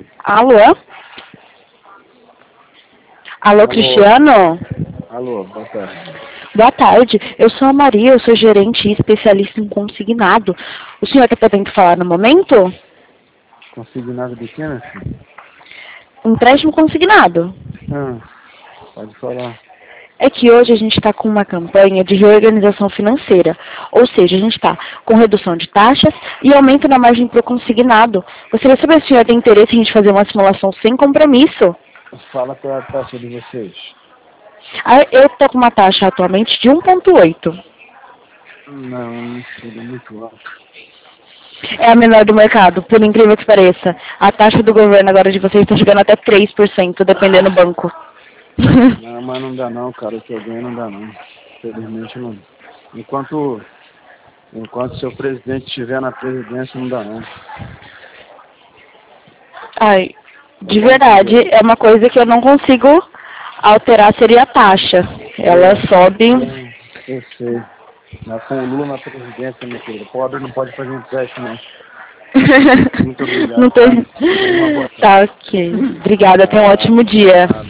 Alô? Alô, Cristiano? Alô, boa tarde. Boa tarde. Eu sou a Maria, eu sou gerente e especialista em consignado. O senhor está podendo falar no momento? Consignado de quê, né, filho? Empréstimo consignado. Pode falar. É que hoje a gente está com uma campanha de reorganização financeira. Ou seja, a gente está com redução de taxas e aumento na margem para o consignado. Gostaria de saber se o senhor tem interesse em a gente fazer uma simulação sem compromisso. Fala qual é a taxa de vocês. Eu estou com uma taxa atualmente de 1,8. Não, filho, é muito alto. É a menor do mercado, por incrível que pareça. A taxa do governo agora de vocês está chegando até 3%, dependendo do banco. Não, mas não dá não, cara. O que eu ganho não dá não. Infelizmente não. Enquanto seu presidente estiver na presidência, não dá não. Ai, de verdade, é uma coisa que eu não consigo alterar, seria a taxa. Ela sobe. Eu sei. Mas com o Lula na presidência, meu filho, pobre não pode fazer empréstimo, não. Muito obrigado. Não tem... Tá? Uma boa tarde. Tá, ok. Obrigada, tenha um ótimo dia.